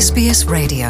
SBS Radio.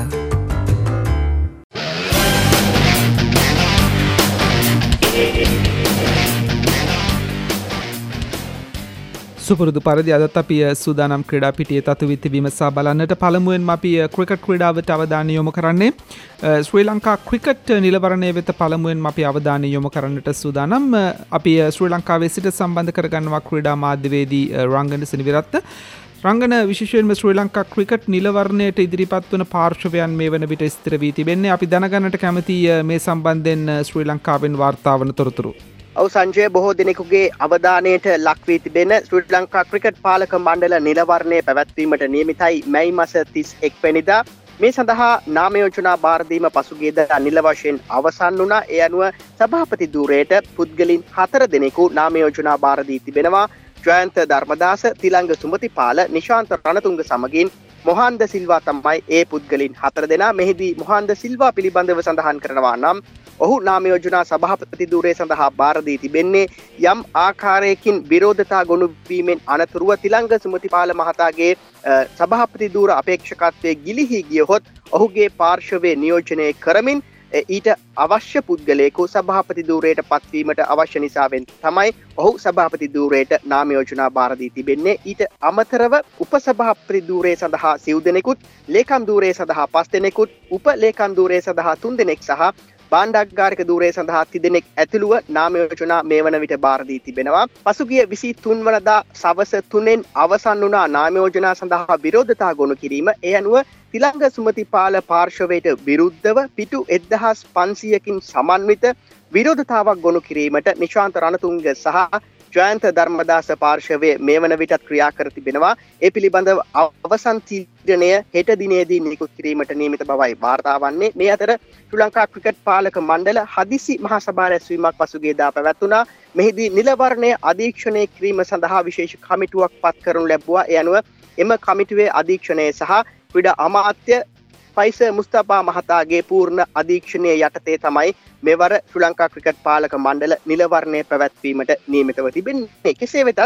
සුපුරුදු පරිදි අදත් අපි සූදානම් ක්‍රීඩා පිටියේ තතු විතිවීම සහ බලන්නට පළමුවෙන්ම අපි ක්‍රිකට් ක්‍රීඩාවට අවධානය යොමු කරන්නේ ශ්‍රී ලංකා ක්‍රිකට් නිලවරණය වෙත පළමුවෙන්ම අපි අවධානය යොමු කරන්නට සූදානම්. අපි ශ්‍රී ලංකාවේ සිට සම්බන්ධ කරගන්නවා ක්‍රීඩා මාධ්‍යවේදී රංගන සෙනවිරත්න. රංගන විශේෂයෙන්ම ශ්‍රී ලංකා ක්‍රිකට් නිලවරණයට ඉදිරිපත් වන පාර්ශවයන් මේ වන විට ස්ථිර වී තිබෙන්නේ. අපි දැනගන්නට කැමති මේ සම්බන්ධයෙන් ශ්‍රී ලංකාවෙන් වාර්තා වන තොරතුරු. ඔව් සංජය, බොහෝ දිනෙකුගේ අවධානයට ලක් වී තිබෙන ශ්‍රී ලංකා ක්‍රිකට් පාලක මණ්ඩල නිලවරණය පැවැත්වීමට නියමිතයි මැයි මාස 31 වෙනිදා. මේ සඳහා නාම යෝජනා බාර දීම පසුගියදා නිල වශයෙන් අවසන් වුණා. ඒ අනුව සභාපති ධූරයට පුද්ගලින් 4 දෙනෙකු නාම යෝජනා බාර දී තිබෙනවා. ජයන්ත ධර්මදාස, තිලංග සුමතිපාල, නිශාන්ත රණතුංග සමගින් මොහන්ද සිල්වා තමයි ඒ පුද්ගලින් 4 දෙනා. මෙහිදී මොහන්ද සිල්වා පිළිබඳව සඳහන් කරනවා නම් ඔහු නාම යෝජනා සභාපති ධූරය සඳහා බාර දී තිබෙන්නේ යම් ආකාරයකින් විරෝධතා ගොනු වීමෙන් අනතුරුව තිලංග සුමතිපාල මහතාගේ සභාපති ධූර අපේක්ෂකත්වයේ ගිලිහි ගියහොත් ඔහුගේ පාර්ශවයේ නියෝජනය කරමින් ඊට අවශ්‍ය පුද්ගලයෙකු සභාපති ධූරයට පත්වීමට අවශ්‍ය නිසාවෙන් තමයි ඔහු සභාපති ධූරයට නාම යෝජනා බාර දී තිබෙන්නේ. ඊට අමතරව උපසභාපති ධූරය සඳහා 7 දෙනෙකුත්, ලේකම් ධූරය සඳහා 5 දෙනෙකුත්, උප ලේකම් ධූරය සඳහා 3 දෙනෙක් සහ බාණ්ඩාගාරික ධූරය සඳහා 3 දෙනෙක් ඇතුළුව නාම යෝජනා මේ වන විට බාර දී තිබෙනවා. පසුගිය 23 වනදා සවස 3න් අවසන් වුණා නාම යෝජනා සඳහා විරෝධතා ගොනු කිරීම. ඒ අනුව තිලංග සුමතිපාල පාර්ශවයට විරුද්ධව පිටු 1500කින් සමන්විත විරෝධතාවක් ගොනු කිරීමට නිශාන්ත රණතුංග සහ ජයන්ත ධර්මදාස පාර්ශවයේ මේ වන විටත් ක්‍රියා කර තිබෙනවා. ඒ පිළිබඳව අවසන් තීරණය හෙට දිනේදී නිකුත් කිරීමට නියමිත බවයි වාර්තා වන්නේ. මේ අතර ශ්‍රී ලංකා ක්‍රිකට් පාලක මණ්ඩල හදිසි මහා සභා රැස්වීමක් පසුගියදා පැවැත්වුණා. මෙහිදී නිලවරණය අධීක්ෂණය කිරීම සඳහා විශේෂ කමිටුවක් පත් කරනු ලැබුවා. ඒ අනුව එම කමිටුවේ අධීක්ෂණය සහ ක්‍රීඩා අමාත්‍ය ෆයිස මුස්තෆා මහතාගේ පූර්ණ අධීක්ෂණය යටතේ තමයි මෙවර ශ්‍රී ලංකා ක්‍රිකට් පාලක මණ්ඩල නිලවරණය පැවැත්වීමට නියමිතව තිබෙන්නේ. කෙසේ වෙතත්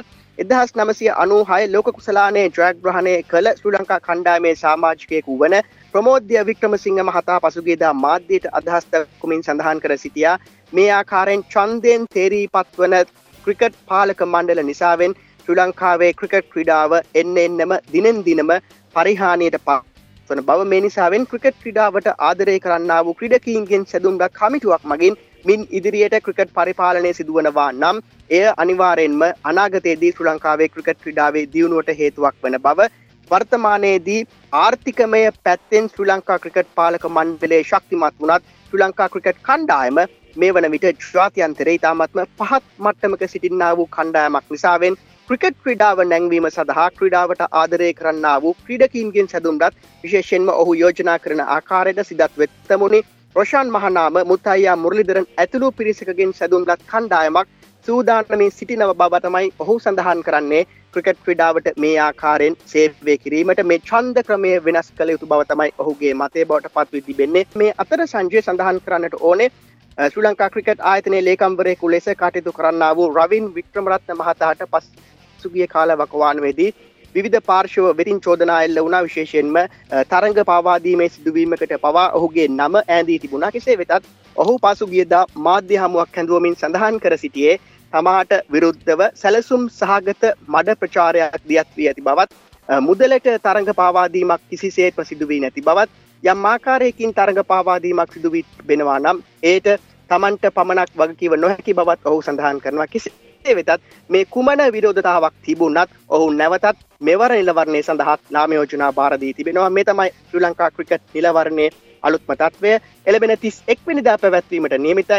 1996 ලෝක කුසලානයේ ජයග්‍රහණය කළ ශ්‍රී ලංකා කණ්ඩායමේ සමාජිකයෙකු වන ප්‍රමෝද්‍ය වික්‍රමසිංහ මහතා පසුගියදා මාධ්‍යයට අදහස් දක්වමින් සඳහන් කර සිටියා. මේ ආකාරයෙන් ඡන්දයෙන් තේරීපත් වන ක්‍රිකට් පාලක මණ්ඩල නිසාවෙන් ශ්‍රී ලංකාවේ ක්‍රිකට් ක්‍රීඩාව එන්නෙම දිනෙන් දිනම පරිහානියට වන බව. මේ නිසාවෙන් ක්‍රිකට් ක්‍රීඩාවට ආදරය කරන්නා වූ ක්‍රීඩකීන්ගෙන් සැදුම්ගත් කමිටුවක් මගින් මින් ඉදිරියට ක්‍රිකට් පරිපාලනය සිදුවනවා නම් එය අනිවාර්යෙන්ම අනාගතයේදී ශ්‍රී ලංකාවේ ක්‍රිකට් ක්‍රීඩාවේ දියුණුවට හේතුවක් වන බව. වර්තමානයේදී ආර්ථිකමය පැත්තෙන් ශ්‍රී ලංකා ක්‍රිකට් පාලක මණ්ඩලයේ ශක්තිමත් වුණත් ශ්‍රී ලංකා ක්‍රිකට් කණ්ඩායම මේ වන විට ජාත්‍යන්තරයේ ඉතාමත්ම පහත් මට්ටමක සිටින්නා වූ කණ්ඩායමක් නිසාවෙන් ක්‍රිකට් ක්‍රීඩාව නැංවීම සඳහා ක්‍රීඩාවට ආදරය කරන්නා වූ ක්‍රීඩකීන්ගෙන් සැදුම්ලත් විශේෂයෙන්ම ඔහු යෝජනා කරන ආකාරයට සිදත් වෙත්තමුණි රොෂාන් මහනාම, මුත්තයියා මුරලිදරන් ඇතුළු පිරිසකගෙන් සැදුම්ලත් කණ්ඩායමක් සූදානමින් සිටිනව බව තමයි ඔහු සඳහන් කරන්නේ. ක්‍රිකට් ක්‍රීඩාවට මේ ආකාරයෙන් සේවය කිරීමට මේ ඡන්ද ක්‍රමය වෙනස් කළ යුතු බව තමයි ඔහුගේ මතය බවට පත් වී තිබෙන්නේ. මේ අතර සංජය සඳහන් කරන්නට ඕනේ ශ්‍රී ලංකා ක්‍රිකට් ආයතනයේ ලේකම්වරයෙකු ලෙස කටයුතු කරන්නා වූ රවින් වික්‍රමරත්න මහතාට පසුගිය කාල වකවානුවේදී විවිධ පාර්ශව වෙතින් චෝදනා එල්ල වුණා. විශේෂයෙන්ම තරඟ පාවා දීමේ සිදුවීමකට පවා ඔහුගේ නම ඈඳී තිබුණා. කෙසේ වෙතත් ඔහු පසුගියදා මාධ්‍ය හමුවක් හැඳුවමින් සඳහන් කර සිටියේ තමාට විරුද්ධව සැලසුම් සහගත මඩ ප්‍රචාරයක් දියත් වී ඇති බවත්, මුදලට තරඟ පාවා දීමක් කිසිසේත්ම සිදු වී නැති බවත්, යම් ආකාරයකින් තරඟ පාවා දීමක් සිදු වී තිබෙනවා නම් ඒට තමන්ට පමණක් වගකීම නොහැකි බවත් ඔහු සඳහන් කරනවා. කෙසේ වෙතත් මේ කුමන විරෝධතාවක් තිබුණත් ඔහු නැවතත් මෙවර නිලවරණය සඳහා නාම යෝජනා බාර දී තිබෙනවා. මේ තමයි ශ්‍රී ලංකා ක්‍රිකට් නිලවරණයේ අලුත්ම තත්වය. එළඹෙන 31 වෙනිදා පැවැත්වීමට නියමිතයි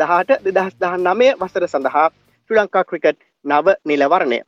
2018-2019 වසර සඳහා ශ්‍රී ලංකා ක්‍රිකට් නව නිලවරණය.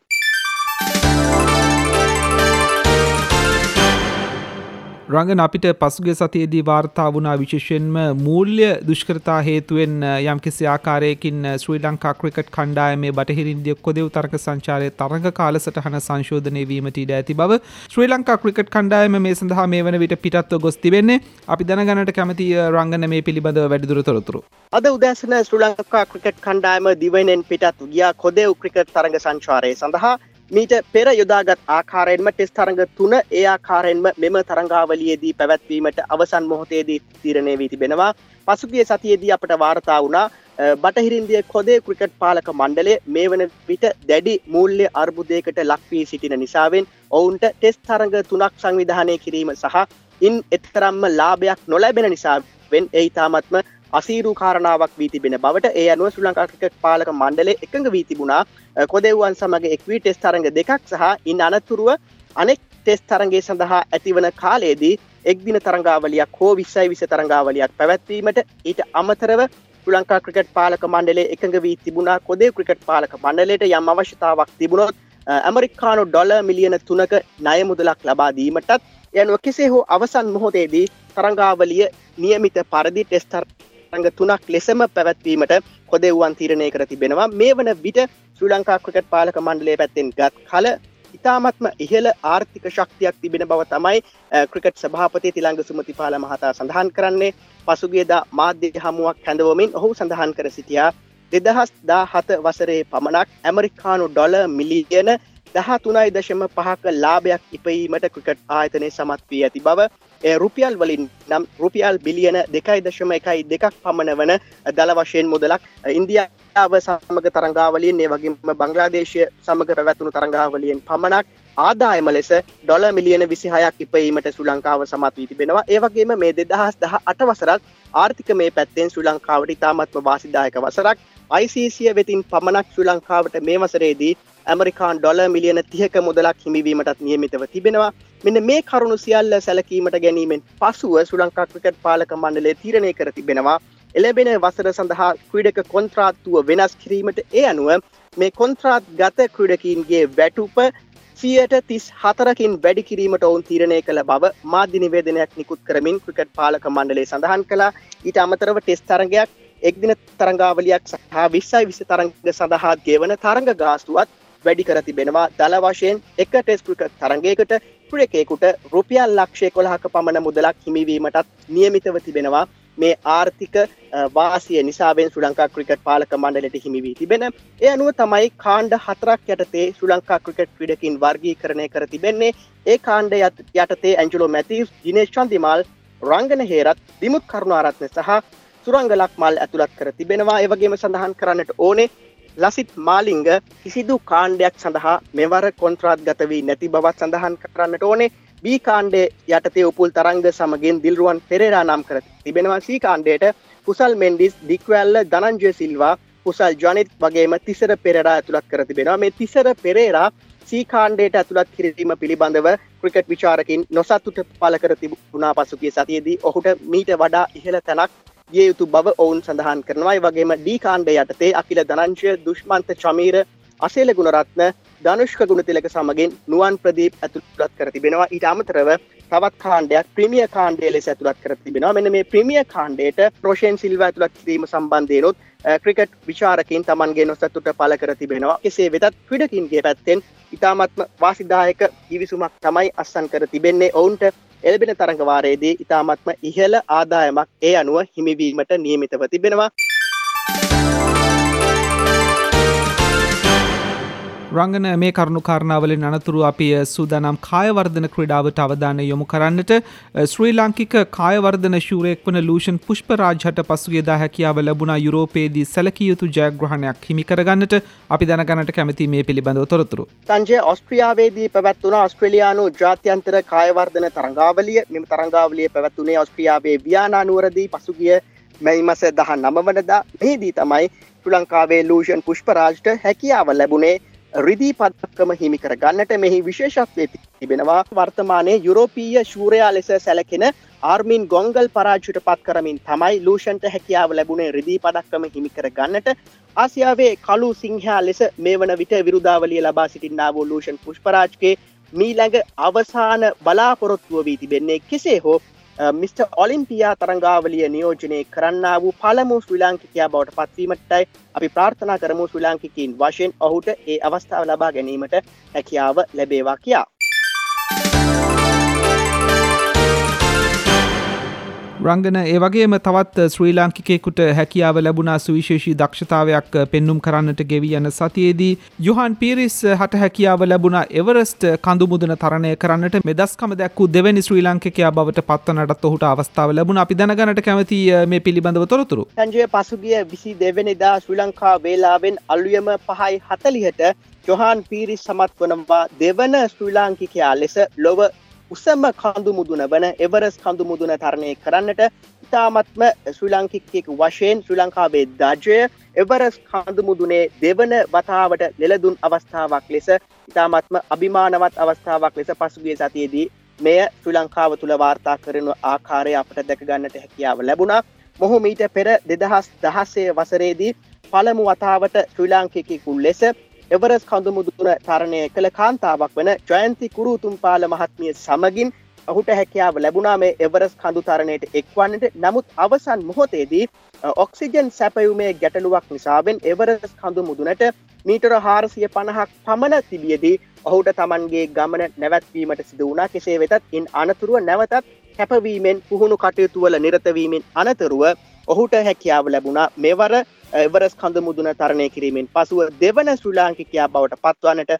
රංගන අපිට පසුගිය සතියේදී වාර්තා වුණා විශේෂයෙන්ම මූල්‍ය දුෂ්කරතා හේතුවෙන් යම්කිසි ආකාරයකින් ශ්‍රී ලංකා ක්‍රිකට් කණ්ඩායමේ බටහිර ඉන්දිය කොදෙව් තරග සංචාරයේ තරග කාලසටහන සංශෝධනය වීමට ඉඩ ඇති බව ශ්‍රී ලංකා ක්‍රිකට් කණ්ඩායම මේ සඳහා මේ වන විට පිටත්ව ගොස් තිබෙන්නේ. අපි දැනගන්නට කැමති රංගන මේ පිළිබඳව වැඩිදුර තොරතුරු. අද උදෑසන ශ්‍රී ලංකා ක්‍රිකට් කණ්ඩායම දිවයිනෙන් පිටත් ගියා කොදෙව් ක්‍රිකට් තරග සංචාරයේ සඳහා. මීට පෙර යොදාගත් ආකාරයෙන්ම ටෙස්ට් තරඟ 3 ඒ ආකාරයෙන්ම මෙම තරඟාවලියේදී පැවැත්වීමට අවසන් මොහොතේදී තීරණය වී තිබෙනවා. පසුගිය සතියේදී අපට වාර්තා වුණා බටහිර ඉන්දිය කොදේ ක්‍රිකට් පාලක මණ්ඩලය මේ වන විට දැඩි මූල්‍ය අර්බුදයකට ලක් වී සිටින නිසාවෙන් ඔවුන්ට ටෙස්ට් තරඟ 3ක් සංවිධානය කිරීම සහ ඉන් එතරම්ම ලාභයක් නොලැබෙන නිසාවෙන් ඒ ඉතාමත්ම අසීරු කාරණාවක් වී තිබෙන බවට ඒ අනුව ශ්‍රී ලංකා ක්‍රිකට් පාලක මණ්ඩලය එකඟ වී තිබුණා කොදෙව්වන් සමග එක් වී ටෙස්ට් තරඟ දෙකක් සහ ඉන් අනතුරුව අනෙක් ටෙස්ට් තරඟය සඳහා ඇතිවන කාලයේදී එක් දින තරඟාවලියක් හෝ 20 තරඟාවලියක් පැවැත්වීමට ඊට අමතරව ශ්‍රී ලංකා ක්‍රිකට් පාලක මණ්ඩලය එකඟ වී තිබුණා කොදේ ක්‍රිකට් පාලක මණ්ඩලයට යම් අවශ්‍යතාවක් තිබුණොත් ඇමරිකානු ඩොලර් මිලියන 3ක ණය මුදලක් ලබා දීමටත් යනුව කෙසේ හෝ අවසන් මොහොතේදී තරඟාවලිය නියමිත පරිදි ටෙස්ට් තරඟ 3ක් ලෙසම පැවැත්වීමට කොදෙව්වන් තීරණය කර තිබෙනවා. මේ වන විට ශ්‍රී ලංකා ක්‍රිකට් පාලක මණ්ඩලය පැත්තෙන් ගත් කල ඉතාමත්ම ඉහළ ආර්ථික ශක්තියක් තිබෙන බව තමයි ක්‍රිකට් සභාපති තිලංග සුමතිපාල මහතා සඳහන් කරන්නේ. පසුගියදා මාධ්‍ය හමුවක් හැඳවමින් ඔහු සඳහන් කර සිටියා 2017 වසරේ පමණක් ඇමරිකානු ඩොලර් මිලියන 13.5ක ලාභයක් ඉපයීමට ක්‍රිකට් ආයතනය සමත් වී ඇති බව රුපියල් වලින් නම් රුපියල් බිලියන 2.12ක් පමණ වන දල වශයෙන් මුදලක් ඉන්දියාව සමග තරඟාවලියෙන් ඒ වගේම බංග්ලාදේශය සමග පැවැත්වුණු තරඟාවලියෙන් පමණක් ආදායම ලෙස ඩොලර් මිලියන 26ක් ඉපයීමට ශ්‍රී ලංකාව සමත් වී තිබෙනවා. ඒ වගේම මේ 2018 වසරත් ආර්ථිකමය පැත්තෙන් ශ්‍රී ලංකාවට ඉතාමත්ම වාසිදායක වසරක්. ICC වෙතින් පමණක් ශ්‍රී ලංකාවට මේ වසරේදී ඇමරිකානු ඩොලර් මිලියන 30ක මුදලක් හිමිවීමටත් නියමිතව තිබෙනවා. මෙන්න මේ කරුණු සියල්ල සැලකීමට ගැනීමෙන් පසුව ශ්‍රී ලංකා ක්‍රිකට් පාලක මණ්ඩලය තීරණය කර තිබෙනවා එළඹෙන වසර සඳහා ක්‍රීඩක කොන්ත්‍රාත්තුව වෙනස් කිරීමට. ඒ අනුව මේ කොන්ත්‍රාත් ගත ක්‍රීඩකීන්ගේ වැටුප 34%කින් වැඩි කිරීමට ඔවුන් තීරණය කළ බව මාධ්‍ය නිවේදනයක් නිකුත් කරමින් ක්‍රිකට් පාලක මණ්ඩලය සඳහන් කළා. ඊට අමතරව ටෙස්ට් තරඟයක් එක්දින තරඟාවලියක් සහ 20 තරඟ සඳහා ගෙවන තරඟ ගාස්තුවත් වැඩි කර තිබෙනවා. දල වශයෙන් එක ටෙස්ට් ක්‍රිකට් තරඟයකට ක්‍රීඩකයෙකුට රුපියල් ලක්ෂ 11ක පමණ මුදලක් හිමිවීමටත් නියමිතව තිබෙනවා. මේ ආර්ථික වාසිය නිසාවෙන් ශ්‍රී ලංකා ක්‍රිකට් පාලක මණ්ඩලයට හිමි වී තිබෙන. ඒ අනුව තමයි කාණ්ඩ 4ක් යටතේ ශ්‍රී ලංකා ක්‍රිකට් ක්‍රීඩකින් වර්ගීකරණය කර තිබෙන්නේ. ඒ කාණ්ඩ යටතේ ඇන්ජලෝ මැතිව්ස්, දිනේෂ් චන්දිමාල්, රංගන හේරත්, දිමුත් කරුණාරත්න සහ සුරංග ලක්මල් ඇතුළත් කර තිබෙනවා. ඒ වගේම සඳහන් කරන්නට ඕනේ ලසිත් මාලිංග කිසිදු කාණ්ඩයක් සඳහා මෙවර කොන්ත්‍රාත් ගත වී නැති බවත් සඳහන් කරන්නට ඕනේ. B කාණ්ඩයේ යටතේ උපුල් තරංග සමගින් දිල්රුවන් පෙරේරා නම් කර තිබෙනවා. C කාණ්ඩයට කුසල් මෙන්ඩිස්, දික්වැල්ල, ධනංජය සිල්වා, කුසල් ජනිත් වගේම තිසර පෙරේරා ඇතුළත් කර තිබෙනවා. මේ තිසර පෙරේරා C කාණ්ඩයට ඇතුළත් කිරීම පිළිබඳව ක්‍රිකට් විචාරකින් නොසතුට පළ කර තිබුණා පසුගිය සතියේදී. ඔහුට මීට වඩා ඉහළ තැනක් දිය යුතු බව ඔවුන් සඳහන් කරනවා. ඒ වගේම D කාණ්ඩය යටතේ අකිල ධනංජය, දුෂ්මන්ත චමීර, අසේල ගුණරත්න, ධනුෂ්ක ගුණතිලක සමගින් නුවන් ප්‍රදීප් ඇතුළත් කර තිබෙනවා. ඊට අමතරව තවත් කාණ්ඩයක් ප්‍රීමියර් කාණ්ඩය ලෙස ඇතුළත් කර තිබෙනවා. මෙන්න මේ ප්‍රීමියර් කාණ්ඩයට රොෂෙන් සිල්වා ඇතුළත් කිරීම සම්බන්ධයෙන්ොත් ක්‍රිකට් විචාරකින් Tamanගේ නොසතුට පළ කර තිබෙනවා. කෙසේ වෙතත් ක්‍රීඩකින්ගේ පැත්තෙන් ඉතාමත්ම වාසිදායක කිවිසුමක් තමයි අත්සන් කර තිබෙන්නේ. ඔවුන්ට එළඹෙන තරඟ වාරයේදී ඉතාමත්ම ඉහළ ආදායමක් ඒ අනුව හිමිවීමට නියමිතව තිබෙනවා. රංගන මේ කරුණු කාරණාවලින් අනතුරු අපි සූදානම් කායවර්ධන ක්‍රීඩාවට අවධානය යොමු කරන්නට ශ්‍රී ලාංකික කායවර්ධන ශූරයෙක් වන ලූෂන් පුෂ්පරාජ්ට පසුගියදා හැකියාව ලැබුණා යුරෝපයේදී සැලකිය යුතු ජයග්‍රහණයක් හිමි කරගන්නට. අපි දැනගන්නට කැමති මේ පිළිබඳව තොරතුරු. සංජය, ඕස්ට්‍රියාවේදී පැවැත්වුණ ඕස්ට්‍රේලියානු ජාත්‍යන්තර කායවර්ධන තරඟාවලිය. මෙම තරඟාවලිය පැවැත්වුණේ ඕස්ට්‍රියාවේ වියානා නුවරදී පසුගිය මැයි මාස 19 වනදා. මෙහිදී තමයි ශ්‍රී ලංකාවේ ලූෂන් පුෂ්පරාජ්ට හැකියාව ලැබුණේ රිදී පදක්කම හිමි කර ගන්නට. මෙහි විශේෂත්වය තිබෙනවා වර්තමානයේ යුරෝපීය ශූරයා ලෙස සැලකෙන ආර්මින් ගොංගල් පරාජයට පත් කරමින් තමයි ලූෂන්ට හැකියාව ලැබුණේ රිදී පදක්කම හිමි කර ගන්නට. ආසියාවේ කළු සිංහයා ලෙස මේ වන විට විරුදාවලිය ලබා සිටින්නා වූ ලූෂන් පුෂ්පරාජ්ගේ මීළඟ අවසාන බලාපොරොත්තුව වී තිබෙන්නේ කෙසේ හෝ මිස්ටර් ඔලිම්පියා තරඟාවලිය නියෝජනය කරන්නා වූ පළමු ශ්‍රී ලාංකිකයා බවට පත්වීමටයි අපි ප්‍රාර්ථනා කරමු. ශ්‍රී ලාංකිකයින් වශයෙන් ඔහුට ඒ අවස්ථාව ලබා ගැනීමට හැකියාව ලැබේවා කියා. රංගන ඒ වගේම තවත් ශ්‍රී ලාංකිකයෙකුට හැකියාව ලැබුණා සුවිශේෂී දක්ෂතාවයක් පෙන්눔 කරන්නට ගෙවී යන සතියේදී යොහාන් පීරිස් හට හැකියාව ලැබුණා එවරස්ට් කඳු මුදුන තරණය කරන්නට මෙදස්කම දැක්වූ දෙවැනි ශ්‍රී ලාංකිකයා බවට පත්වනටත් ඔහුට අවස්ථාව ලැබුණා. අපි දැනගන්නට කැමතියි මේ පිළිබඳව තොරතුරු. සංජය පසුගිය 22 වෙනිදා ශ්‍රී ලංකා වේලාවෙන් අලුයම 5:40ට යොහාන් පීරිස් සමත් වනවා දෙවන ශ්‍රී ලාංකිකයා ලෙස ලොව උසම කඳු මුදුන වන එවරස්ට් කඳු මුදුන තරණය කරන්නට ඉතාමත්ම ශ්‍රී ලාංකිකයෙකු වශයෙන් ශ්‍රී ලංකාවේ ධජය එවරස්ට් කඳු මුදුනේ දෙවන වතාවට ලෙලදුන් අවස්ථාවක් ලෙස ඉතාමත්ම අභිමානවත් අවස්ථාවක් ලෙස පසුගිය සතියේදී මෙය ශ්‍රී ලංකාව තුළ වාර්තා කරන ආකාරය අපට දැක ගන්නට හැකියාව ලැබුණා. මොහු මීට පෙර 2016 වසරේදී පළමු වතාවට ශ්‍රී ලාංකිකයෙකු ලෙස එවරස්ට් කඳු මුදුන තරණය කළ කාන්තාවක් වන ජයන්ති කුරුතුම්පාල මහත්මිය සමගින් ඔහුට හැකියාව ලැබුණා මේ එවරස්ට් කඳු තරණයට එක්වන්නට. නමුත් අවසන් මොහොතේදී ඔක්සිජන් සැපයුමේ ගැටලුවක් නිසාවෙන් එවරස්ට් කඳු මුදුනට මීටර 450ක් පමණ තිබියදී ඔහුට Tamanගේ ගමන නැවැත්වීමට සිදු වුණා. කෙසේ වෙතත් ඉන් අනතුරුව නැවතත් කැපවීමෙන් පුහුණු කටයුතු වල නිරත වීමෙන් අනතුරුව ඔහුට හැකියාව ලැබුණා මෙවර එවරස්ට් කඳු මුදුන තරණය කිරීමෙන් පසුව දෙවන ශ්‍රී ලාංකිකයා බවට පත්වන්නට.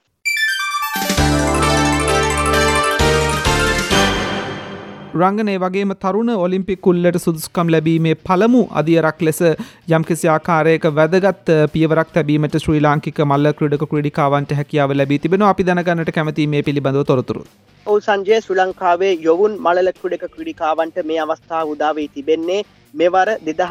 රංගනය වගේම තරුණ ඔලිම්පික් කුල්ලට සුදුසුකම් ලැබීමේ පළමු අදියරක් ලෙස යම්කිසි ආකාරයක වැදගත් පියවරක් තැබීමට ශ්‍රී ලාංකික මල්ල ක්‍රීඩක ක්‍රීඩිකාවන්ට හැකියාව ලැබී තිබෙනවා. අපි දැනගන්නට කැමතියි මේ පිළිබඳව තොරතුරු. ඔව් සංජය, ශ්‍රී ලංකාවේ යොවුන් මල්ල ක්‍රීඩක ක්‍රීඩිකාවන්ට මේ අවස්ථාව උදා වී තිබෙන්නේ මෙවර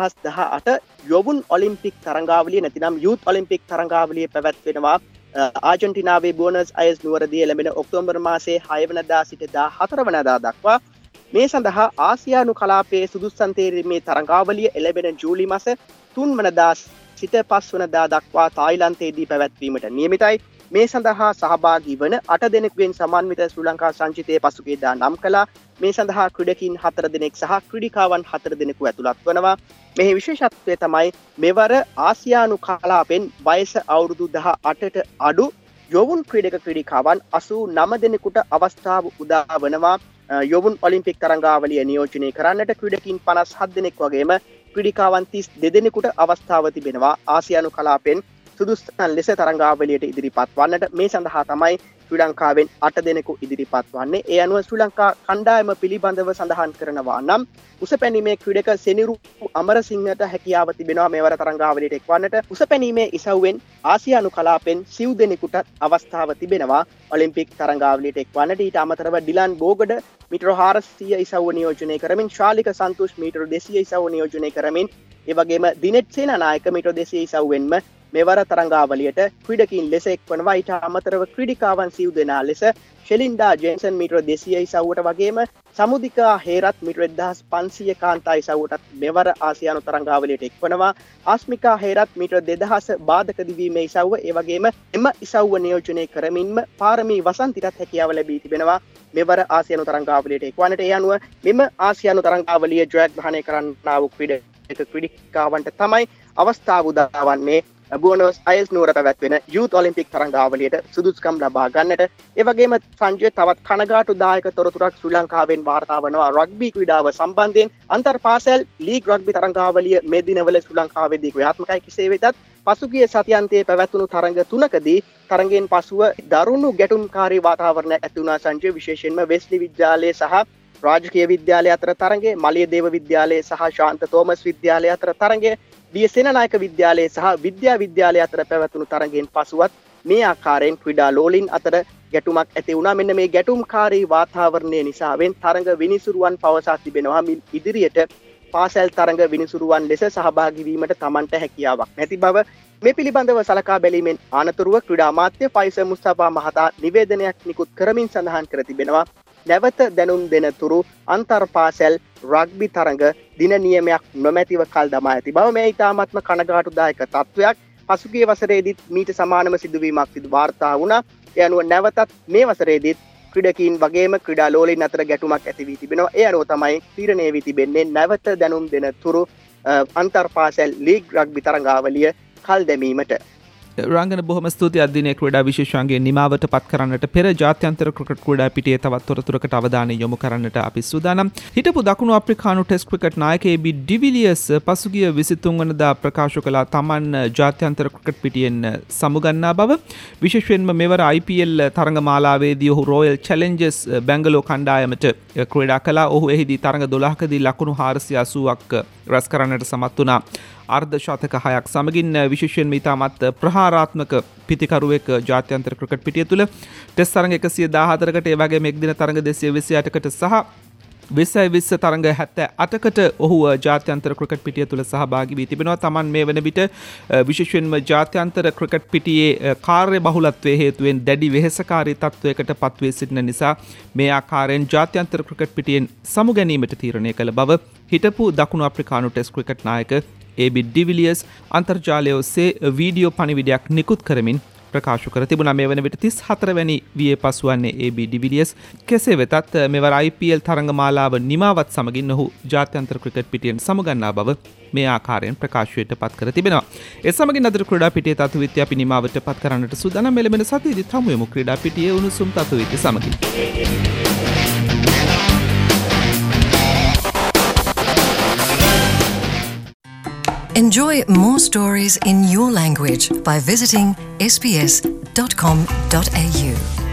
2018 යොවුන් ඔලිම්පික් තරඟාවලිය නැතිනම් යූත් ඔලිම්පික් තරඟාවලිය පැවැත්වෙනවා ආජන්ටිනාවේ බෝනස් අයර්ස් නුවරදී ලැබෙන ඔක්තෝබර් මාසයේ 6 වෙනිදා සිට 14 වෙනිදා දක්වා. මේ සඳහා ආසියානු කලාපයේ සුදුස්සන් තේරීමේ තරඟාවලිය එළඹෙන ජූලි මාස 3 වෙනිදා සිට 5 වෙනිදා දක්වා තායිලන්තයේදී පැවැත්වීමට නියමිතයි. මේ සඳහා සහභාගී වන 8 දෙනෙකුගෙන් සමන්විත ශ්‍රී ලංකා සංචිතයේ පසුගියදා නම් කළා. මේ සඳහා ක්‍රීඩකින් 4 දෙනෙක් සහ ක්‍රීඩිකාවන් 4 දෙනෙකු ඇතුළත් වනවා. මෙහි විශේෂත්වය තමයි මෙවර ආසියානු කලාපෙන් වයස අවුරුදු 18ට අඩු යොවුන් ක්‍රීඩක ක්‍රීඩිකාවන් 89 දෙනෙකුට අවස්ථාව උදා වනවා. යොවුන් ඔලිම්පික් තරඟාවලිය නියෝජනය කරන්නට ක්‍රීඩකින් 57 දෙනෙක් වගේම ක්‍රීඩිකාවන් 32 දෙනෙකුට අවස්ථාව තිබෙනවා ආසියානු කලාපෙන් සුදුස්සන් ලෙස තරඟාවලියට ඉදිරිපත් වන්නට. මේ සඳහා තමයි ශ්‍රී ලංකාවෙන් 8 දෙනෙකු ඉදිරිපත් වන්නේ. ඒ අනුව ශ්‍රී ලංකා කණ්ඩායම පිළිබඳව සඳහන් කරනවා නම් උසපැනීමේ ක්‍රීඩක සෙනිරු අමරසිංහට හැකියාව තිබෙනවා මෙවර තරඟාවලියට එක්වන්නට. උසපැනීමේ ඉසව්වෙන් ආසියානු කලාපෙන් සිව් දෙනෙකුට අවස්ථාව තිබෙනවා ඔලිම්පික් තරඟාවලියට එක්වන්නට. ඊට අමතරව ඩිලන් බෝගඩ මීටර 400 ඉසව්ව නියෝජනය කරමින්, ශාලික සන්තෝෂ් මීටර 200 ඉසව්ව නියෝජනය කරමින්, ඒ වගේම දිනෙට් සේනානායක මීටර 200 ඉසව්වෙන්ම මෙවර තරඟාවලියට ක්‍රීඩකින් ලෙස එක්වනවා. ඊට අමතරව ක්‍රීඩිකාවන් සිව් දෙනා ලෙස ෂෙලින්ඩා ජේන්සන් මීටර 200 ඉසව්වට වගේම සමුදිකා හේරත් මීටර 1500 කාන්තා ඉසව්වටත් මෙවර ආසියානු තරඟාවලියට එක්වනවා. ආස්මිකා හේරත් මීටර 2000 බාධක දිවීමේ ඉසව්ව, ඒ වගේම එම ඉසව්ව නියෝජනය කරමින්ම පාරමී වසන්තිටත් හැකියාව ලැබී තිබෙනවා මෙවර ආසියානු තරඟාවලියට එක්වන්නට. ඒ අනුව මෙම ආසියානු තරඟාවලිය ජයග්‍රහණය කරන්නා වූ ක්‍රීඩිකාවන්ට තමයි අවස්ථාව උදා වන්නේ බෝනස් අයර්ස් නුවර පැවැත්වෙන යූත් ඔලිම්පික් තරඟාවලියට සුදුසුකම් ලබා ගන්නට. ඒ වගේම සංජය තවත් කනගාටුදායක තොරතුරක් ශ්‍රී ලංකාවෙන් වාර්තා වනවා රග්බි ක්‍රීඩාව සම්බන්ධයෙන්. අන්තර් පාසල් ලීග් රග්බි තරඟාවලිය මේ දිනවල ශ්‍රී ලංකාවේදී ක්‍රියාත්මකයි. කෙසේ වෙතත් පසුගිය සතියන්තයේ පැවැත්වුණු තරඟ 3කදී තරඟෙන් පසුව දරුණු ගැටුම්කාරී වාතාවරණයක් ඇති වුණා සංජය. විශේෂයෙන්ම වෙස්ලි විද්‍යාලය සහ රාජකීය විද්‍යාලය අතර තරඟය, මලියදේව විද්‍යාලය සහ ශාන්ත තෝමස් විද්‍යාලය අතර තරඟය, දිය සේනානායක විද්‍යාලය සහ විද්‍යා විද්‍යාලය අතර පැවැත්වුණු තරඟෙන් පසුවත් මේ ආකාරයෙන් ක්‍රීඩා ලෝලීන් අතර ගැටුමක් ඇති වුණා. මෙන්න මේ ගැටුම්කාරී වාතාවරණය නිසාවෙන් තරඟ විනිසුරුවන් පවසා තිබෙනවා ඉදිරියට පාසල් තරඟ විනිසුරුවන් ලෙස සහභාගී වීමට Tamanට හැකියාවක් නැති බව. මේ පිළිබඳව සලකා බැලීමෙන් අනතුරුව ක්‍රීඩා අමාත්‍ය ෆයිසල් මුස්තෆා මහතා නිවේදනයක් නිකුත් කරමින් සඳහන් කර තිබෙනවා නැවත දැනුම් දෙන තුරු අන්තර් පාසල් රග්බි තරඟ දින නියමයක් නොමැතිව කල් දමා ඇති බව. මේ ඉතාමත්ම කනගාටුදායක තත්ත්වයක්. පසුගිය වසරේදීත් මීට සමානම සිදුවීමක් වාර්තා වුණා. ඒ අනුව නැවතත් මේ වසරේදීත් ක්‍රීඩකීන් වගේම ක්‍රීඩා ලෝලීන් අතර ගැටුමක් ඇති වී තිබෙනවා. ඒ අනුව තමයි තීරණය වී තිබෙන්නේ නැවත දැනුම් දෙන තුරු අන්තර් පාසල් ලීග් රග්බි තරඟාවලිය කල් දැමීමට. රංගන බොහොම ස්තුතියි අදිනේ ක්‍රීඩා විශේෂාංගයේ නිමාවට පත් කරන්නට පෙර ජාත්‍යන්තර ක්‍රිකට් ක්‍රීඩා පිටියේ තවත් තොරතුරකට අවධානය යොමු කරන්නට අපි සූදානම්. හිටපු දකුණු අප්‍රිකානු ටෙස්ට් ක්‍රිකට් නායක AB ඩිවිලියර්ස් පසුගිය 23 වෙනිදා ප්‍රකාශ කළ තමන් ජාත්‍යන්තර ක්‍රිකට් පිටියෙන් සමුගන්නා බව. විශේෂයෙන්ම මෙවර IPL තරඟමාලාවේදී ඔහු රොයල් චැලෙන්ජර්ස් බැංගලෝර කණ්ඩායමට ක්‍රීඩා කළා. ඔහු එහිදී තරඟ 12කදී ලකුණු 480ක් රැස් කරන්නට සමත් වුණා. අර්ධ ශතක 6ක් සමගින් විශේෂයෙන් ඉතාමත් ප්‍රහාරාත්මක පිතිකරුවෙක් ජාත්‍යන්තර ක්‍රිකට් පිටිය තුළ ටෙස්ට් තරඟ 114කට ඒ වගේම එක්දින තරඟ 228කට සහ 20 තරඟ 78කට ඔහු ජාත්‍යන්තර ක්‍රිකට් පිටිය තුළ සහභාගී වී තිබෙනවා. තමන් මේ වන විට විශේෂයෙන්ම ජාත්‍යන්තර ක්‍රිකට් පිටියේ කාර්ය බහුලත්වයේ හේතුවෙන් දැඩි වෙහෙසකාරී තත්වයකට පත්වී සිටින නිසා මේ ආකාරයෙන් ජාත්‍යන්තර ක්‍රිකට් පිටියෙන් සමු ගැනීමට තීරණය කළ බව හිටපු දකුණු අප්‍රිකානු ටෙස්ට් ක්‍රිකට් නායක AB ඩිවිලියර්ස් අන්තර්ජාලය ඔස්සේ වීඩියෝ පණිවිඩයක් නිකුත් කරමින් ප්‍රකාශ කර තිබුණා. මේ වන විට 34 වැනි වියේ පසුවන්නේ AB ඩිවිලියර්ස්. කෙසේ වෙතත් මෙවර IPL තරඟමාලාව නිමාවත් සමගින් ඔහු ජාත්‍යන්තර ක්‍රිකට් පිටියෙන් සමුගන්නා බව මේ ආකාරයෙන් ප්‍රකාශයට පත් කර තිබෙනවා. ඒ සමගින් අද ක්‍රීඩා පිටියේ තතුවිත්‍ය අපි නිමාවට පත් කරන්නට සූදානම්. මෙලෙමන සතියේදී තමු යමු ක්‍රීඩා පිටියේ උණුසුම් තතුවිත්‍ය සමගින්. Enjoy more stories in your language by visiting sbs.com.au.